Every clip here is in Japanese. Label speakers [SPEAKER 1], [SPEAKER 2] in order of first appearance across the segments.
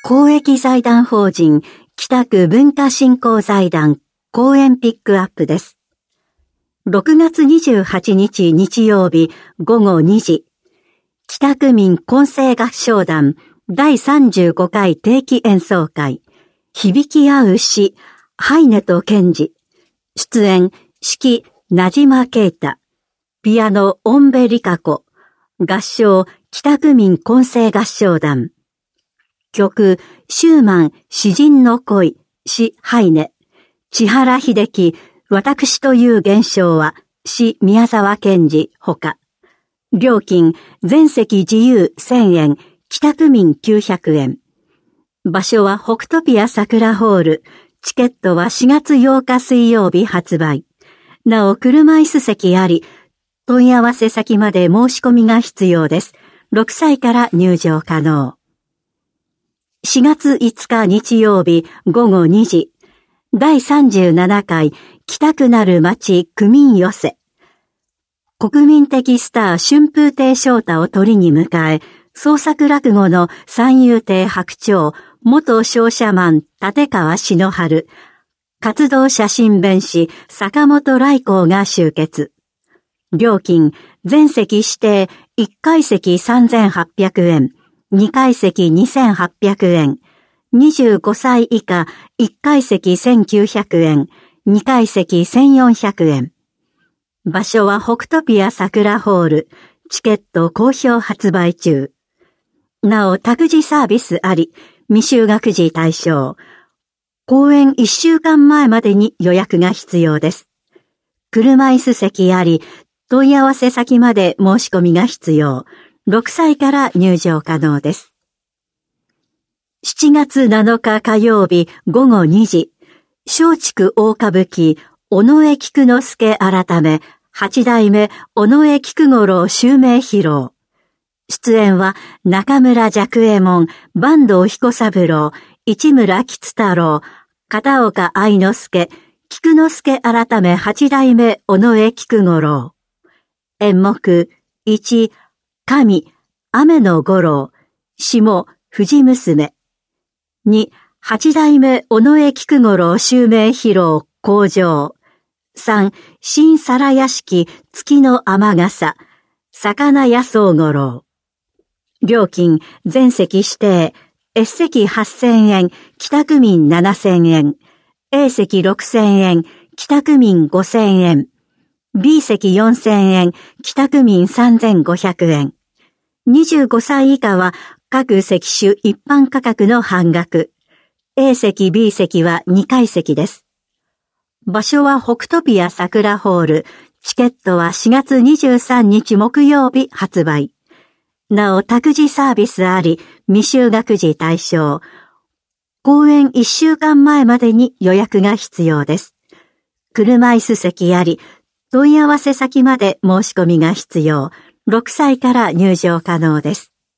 [SPEAKER 1] 公益財団法人北区文化振興財団公演ピックアップです。6月28日日曜日午後2時、北区民混声合唱団第35回定期演奏会、響き合う詩、ハイネと賢治、出演、指揮、名島啓太、ピアノ、オンベリカ子、合唱、北区民混声合唱団、曲、シューマン、詩人の恋、詩、ハイネ、千原秀樹、私という現象は、詩、宮沢賢治、ほか。料金、全席自由1000円、北区民900円。場所は北トピア桜ホール。チケットは4月8日水曜日発売。なお、車椅子席あり、問い合わせ先まで申し込みが必要です。6歳から入場可能。4月5日日曜日午後2時、第37回北区なる町区民寄せ。国民的スター春風亭昇太を鳥に迎え、創作落語の三遊亭白鳥、元商社マン立川篠春、活動写真弁士坂本来光が集結。料金、全席指定1階席3800円。2階席2800円、25歳以下1階席1900円、2階席1400円。場所は北トピア桜ホール、チケット好評発売中。なお、託児サービスあり、未就学児対象。公演1週間前までに予約が必要です。車椅子席あり、問い合わせ先まで申し込みが必要。6歳から入場可能です。7月7日火曜日午後2時、松竹大歌舞伎、尾上菊之助改め、8代目尾上菊五郎襲名披露。出演は中村寂右衛門、坂東彦三郎、市村吉太郎、片岡愛之助、菊之助改め8代目尾上菊五郎。演目1、神、雨の五郎、下、藤娘。2、八代目尾上菊五郎襲名披露、口上。3、新皿屋敷、月の雨傘、魚屋宗五郎。料金、全席指定、S 席8000円、北区民7000円。A 席6000円、北区民5000円。B 席4000円、北区民3500円。25歳以下は各席種一般価格の半額。A 席 B 席は2階席です。場所は北トピア桜ホール。チケットは4月23日木曜日発売。なお、託児サービスあり、未就学児対象。公演1週間前までに予約が必要です。車椅子席あり、問い合わせ先まで申し込みが必要。6歳から入場可能です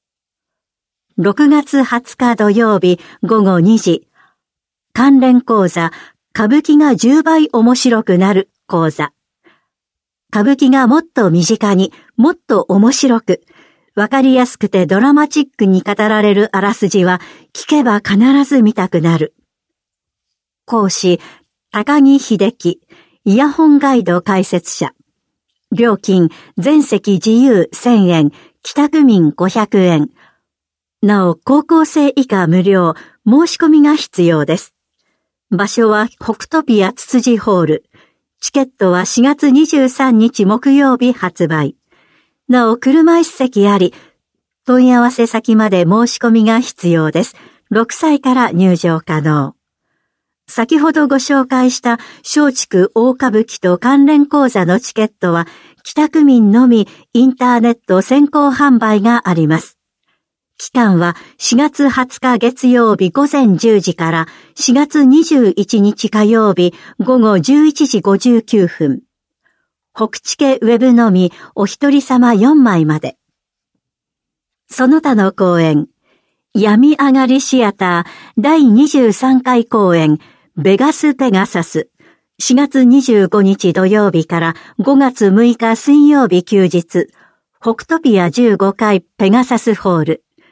[SPEAKER 1] 。6月20日土曜日午後2時、関連講座、歌舞伎が10倍面白くなる講座。歌舞伎がもっと身近にもっと面白く、わかりやすくてドラマチックに語られるあらすじは聞けば必ず見たくなる。講師、高木秀樹、イヤホンガイド解説者。料金、全席自由1000円、北区民500円。なお、高校生以下無料、申し込みが必要です。場所は北トピアつつじホール。チケットは4月23日木曜日発売。なお、車椅子席あり、問い合わせ先まで申し込みが必要です。6歳から入場可能。先ほどご紹介した松竹大歌舞伎と関連講座のチケットは北区民のみインターネット先行販売があります。期間は4月20日月曜日午前10時から4月21日火曜日午後11時59分。北地家ウェブのみお一人様4枚まで。その他の公演、病み上がりシアター第23回公演ベガスペガサス4月25日土曜日から5月6日水曜日休日北トピア15階ペガサスホール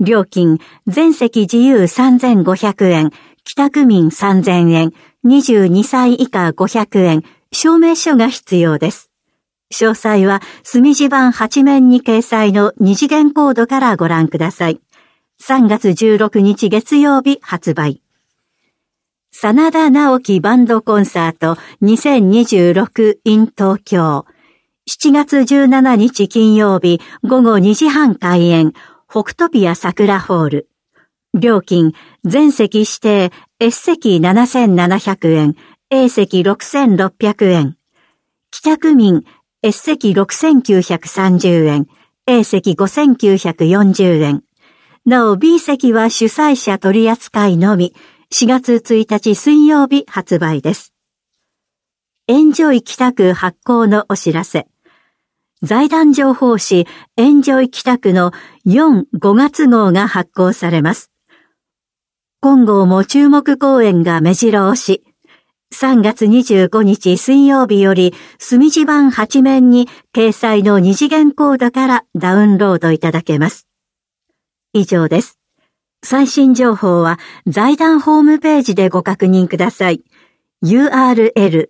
[SPEAKER 1] 料金、全席自由3500円、帰宅民3000円、22歳以下500円、証明書が必要です。詳細は墨字版8面に掲載の二次元コードからご覧ください。3月16日月曜日発売。真田ナオキバンドコンサート2026 in 東京。7月17日金曜日午後2時半開演、北トピア桜ホール。料金、全席指定、S 席7700円、A 席6600円。帰宅民、S 席6930円、A 席5940円。なお B 席は主催者取扱いのみ、4月1日水曜日発売です。エンジョイ北区発行のお知らせ。財団情報誌エンジョイ北区の4、5月号が発行されます。今号も注目公演が目白押し。3月25日水曜日より墨字版8面に掲載の二次元コードからダウンロードいただけます。以上です。最新情報は財団ホームページでご確認ください。URL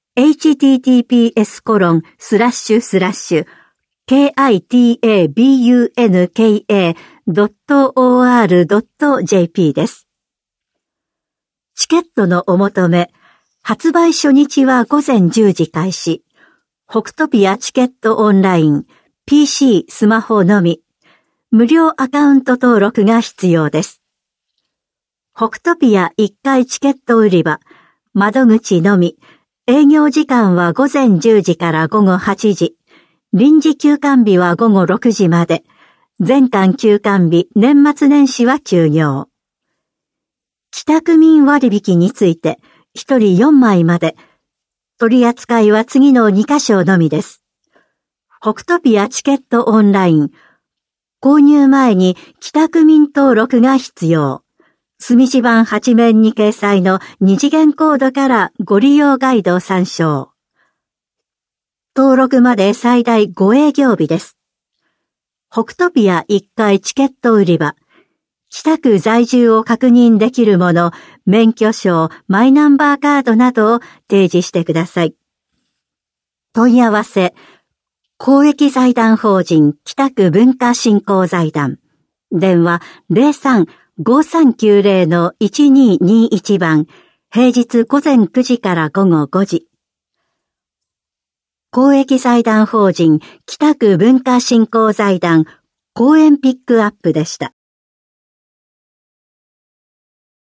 [SPEAKER 1] https://kitabunka.or.jp です。チケットのお求め、発売初日は午前10時開始。北トピアチケットオンライン、PC スマホのみ。無料アカウント登録が必要です。北トピア1階チケット売り場、窓口のみ。営業時間は午前10時から午後8時。臨時休館日は午後6時まで。全館休館日、年末年始は休業。帰宅民割引について、1人4枚まで。取り扱いは次の2カ所のみです。北トピアチケットオンライン。購入前に帰宅民登録が必要。墨字版8面に掲載の二次元コードからご利用ガイドを参照。登録まで最大5営業日です。北トピア1階チケット売り場。北区在住を確認できるもの、免許証、マイナンバーカードなどを提示してください。問い合わせ、公益財団法人北区文化振興財団。電話03-5390-1221番、平日午前9時から午後5時。公益財団法人北区文化振興財団公演ピックアップでした。